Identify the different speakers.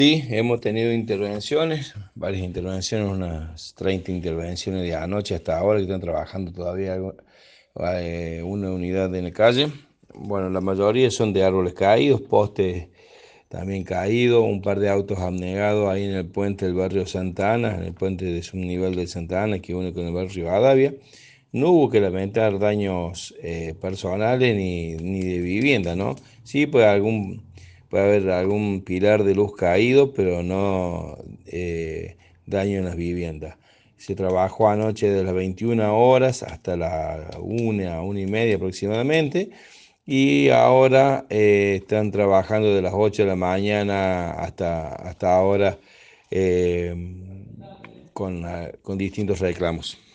Speaker 1: Sí, hemos tenido intervenciones, varias intervenciones, unas 30 intervenciones de anoche hasta ahora que están trabajando todavía una unidad en la calle. Bueno, la mayoría son de árboles caídos, postes también caídos, un par de autos abnegados ahí en el puente del barrio Santa Ana, en el puente de subnivel de Santa Ana que une con el barrio Rivadavia. No hubo que lamentar daños personales ni de vivienda, ¿no? Sí, puede haber algún pilar de luz caído, pero no daño en las viviendas. Se trabajó anoche de las 21 horas hasta la 1 y media aproximadamente, y ahora están trabajando de las 8 de la mañana hasta ahora eh, con distintos reclamos.